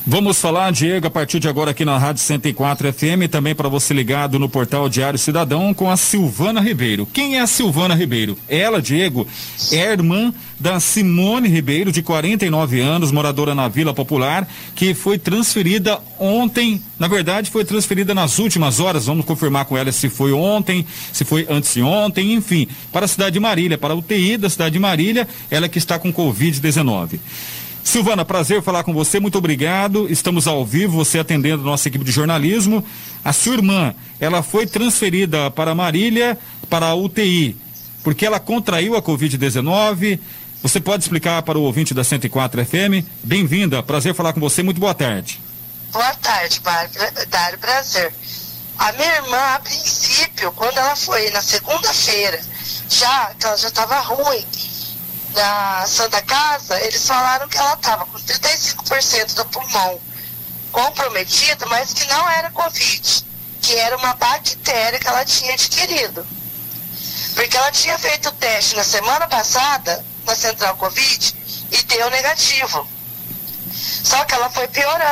Vamos falar, Diego, a partir de agora aqui na Rádio 104 FM, também para você ligado no portal Diário Cidadão, com a Silvana Ribeiro. Quem é a Silvana Ribeiro? Ela, Diego, é a irmã da Simone Ribeiro, de 49 anos, moradora na Vila Popular, que foi transferida ontem, na verdade foi transferida nas últimas horas, vamos confirmar com ela se foi ontem, se foi antes de ontem, enfim, para a cidade de Marília, para a UTI da cidade de Marília, ela que está com Covid-19. Silvana, prazer falar com você, muito obrigado, estamos ao vivo, você atendendo a nossa equipe de jornalismo. A sua irmã, ela foi transferida para Marília, para a UTI, porque ela contraiu a Covid-19. Você pode explicar para o ouvinte da 104 FM? Bem-vinda, prazer falar com você, muito boa tarde. Boa tarde, Dário, prazer. A minha irmã, a princípio, quando ela foi na segunda-feira, que ela já estava ruim, na Santa Casa, eles falaram que ela estava com 35% do pulmão comprometido, mas que não era Covid, que era uma bactéria que ela tinha adquirido. Porque ela tinha feito o teste na semana passada, na Central Covid, e deu negativo. Só que ela foi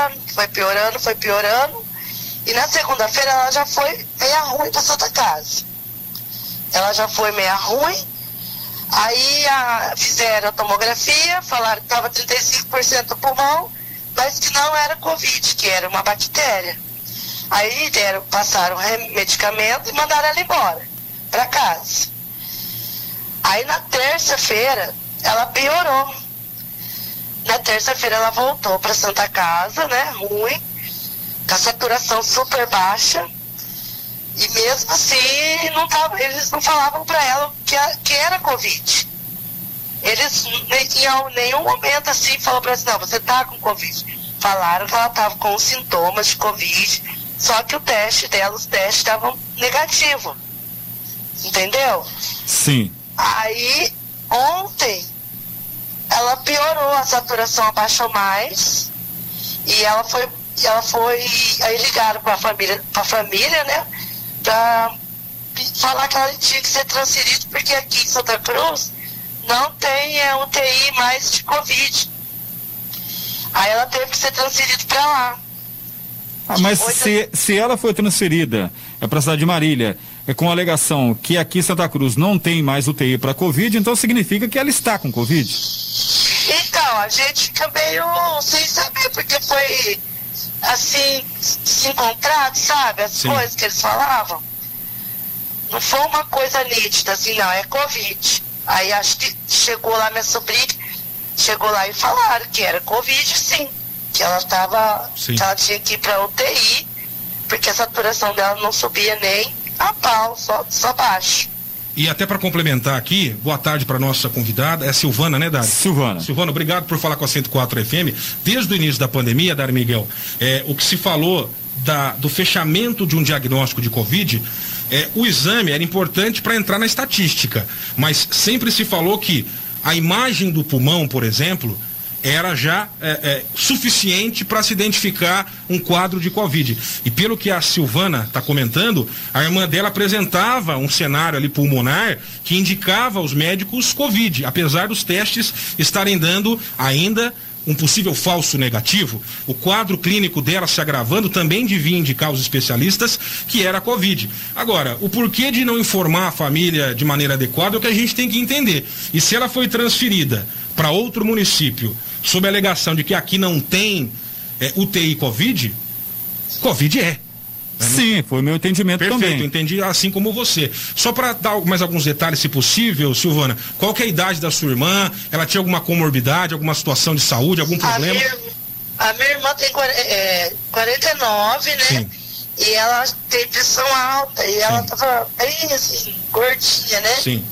piorando, e na segunda-feira ela já foi meia ruim para Santa Casa. Ela já foi meia ruim. Aí fizeram a tomografia, falaram que estava 35% do pulmão, mas que não era Covid, que era uma bactéria. Aí passaram medicamento e mandaram ela embora, para casa. Aí na terça-feira, ela piorou. Na terça-feira ela voltou para Santa Casa, né, ruim, com a saturação super baixa. E mesmo assim, eles não falavam para ela que era Covid. Eles, em nenhum momento assim, falaram para ela assim, não, você tá com Covid. Falaram que ela estava com sintomas de Covid, só que os testes estavam negativos. Entendeu? Sim. Aí, ontem, ela piorou, a saturação abaixou mais, e ela foi, aí ligaram para a família, né? Para falar que ela tinha que ser transferida, porque aqui em Santa Cruz não tem UTI mais de Covid. Aí ela teve que ser transferida para lá. Mas se ela foi transferida para a cidade de Marília, com a alegação que aqui em Santa Cruz não tem mais UTI para Covid, então significa que ela está com Covid? Então, a gente fica meio sem saber, porque foi assim, desencontrado, sabe? As Sim. Coisas que eles falavam. Não foi uma coisa nítida, assim, não, é Covid. Aí acho que chegou lá, minha sobrinha, chegou lá e falaram que era Covid, sim. Que ela que ela tinha que ir pra UTI, porque a saturação dela não subia nem a pau, só baixo. E até para complementar aqui, boa tarde para nossa convidada, é a Silvana, né, Dário? Silvana, obrigado por falar com a 104 FM. Desde o início da pandemia, Dário Miguel, o que se falou do fechamento de um diagnóstico de Covid, o exame era importante para entrar na estatística, mas sempre se falou que a imagem do pulmão, por exemplo, era já suficiente para se identificar um quadro de Covid. E pelo que a Silvana está comentando, a irmã dela apresentava um cenário ali pulmonar que indicava aos médicos Covid, apesar dos testes estarem dando ainda um possível falso negativo. O quadro clínico dela se agravando também devia indicar aos especialistas que era Covid. Agora, o porquê de não informar a família de maneira adequada é o que a gente tem que entender. E se ela foi transferida para outro município sob a alegação de que aqui não tem UTI Covid, Covid é. Sim, foi o meu entendimento. Perfeito, também. Perfeito, entendi assim como você. Só para dar mais alguns detalhes, se possível, Silvana, qual que é a idade da sua irmã? Ela tinha alguma comorbidade, alguma situação de saúde, algum problema? A minha irmã tem 49, né? Sim. E ela tem pressão alta, e ela tava bem assim, gordinha, né? Sim.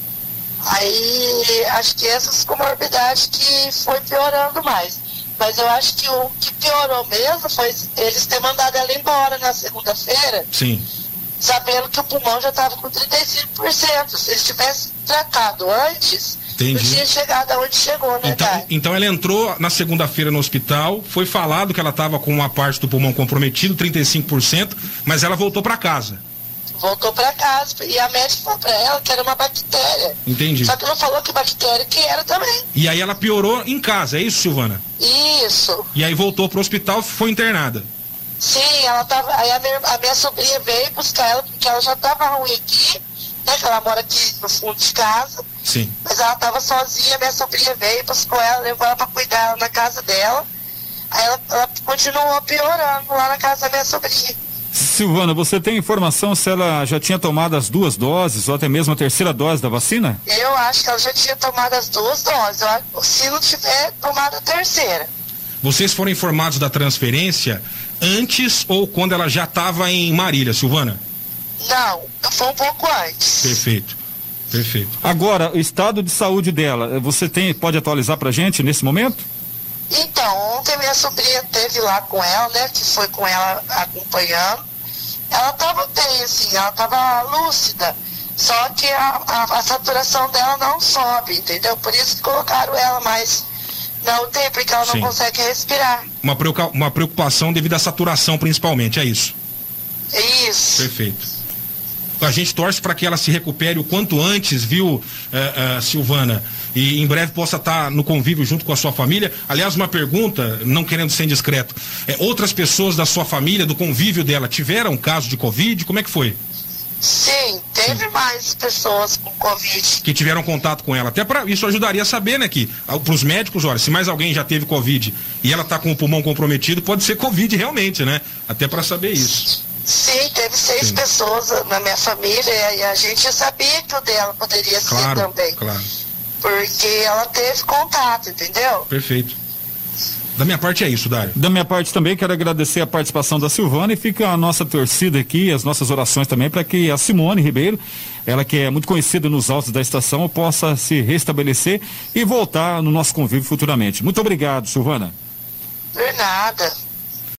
Aí, acho que essas comorbidades que foi piorando mais. Mas eu acho que o que piorou mesmo foi eles terem mandado ela embora na segunda-feira. Sim. Sabendo que o pulmão já estava com 35%. Se eles tivessem tratado antes, não tinha chegado aonde chegou, né, então ela entrou na segunda-feira no hospital, foi falado que ela estava com uma parte do pulmão comprometido, 35%, mas ela voltou para casa. voltou para casa e a médica falou para ela que era uma bactéria. Entendi. Só que não falou que bactéria que era também. E aí ela piorou em casa, é isso, Silvana? Isso. E aí voltou pro hospital, foi internada. Sim, ela tava. Aí a minha sobrinha veio buscar ela porque ela já tava ruim aqui, né? Que ela mora aqui no fundo de casa. Sim. Mas ela tava sozinha, minha sobrinha veio, buscou ela, levou ela pra cuidar na casa dela. Aí ela continuou piorando lá na casa da minha sobrinha. Silvana, você tem informação se ela já tinha tomado as 2 doses ou até mesmo a 3ª dose da vacina? Eu acho que ela já tinha tomado as 2 doses, se não tiver tomado a 3ª. Vocês foram informados da transferência antes ou quando ela já estava em Marília, Silvana? Não, foi um pouco antes. Perfeito. Agora, o estado de saúde dela, você pode atualizar pra gente nesse momento? Então, ontem minha sobrinha esteve lá com ela, né, que foi com ela acompanhando. Ela estava bem, assim, ela estava lúcida, só que a saturação dela não sobe, entendeu? Por isso que colocaram ela mais na UTI, porque ela não consegue respirar. Uma preocupação devido à saturação, principalmente, é isso? Isso. Perfeito. A gente torce para que ela se recupere o quanto antes, viu, Silvana? E em breve possa estar no convívio junto com a sua família. Aliás, uma pergunta, não querendo ser indiscreto. Outras pessoas da sua família, do convívio dela, tiveram caso de Covid? Como é que foi? Sim, teve mais pessoas com Covid. Que tiveram contato com ela. Até para isso ajudaria a saber, né, que para os médicos, olha, se mais alguém já teve Covid e ela está com o pulmão comprometido, pode ser Covid realmente, né? Até para saber isso. Sim, teve 6 pessoas na minha família e a gente já sabia que o dela poderia ser também. Claro. Porque ela teve contato, entendeu? Perfeito. Da minha parte é isso, Dário. Da minha parte também quero agradecer a participação da Silvana e fica a nossa torcida aqui, as nossas orações também para que a Simone Ribeiro, ela que é muito conhecida nos autos da estação, possa se restabelecer e voltar no nosso convívio futuramente. Muito obrigado, Silvana. Por nada.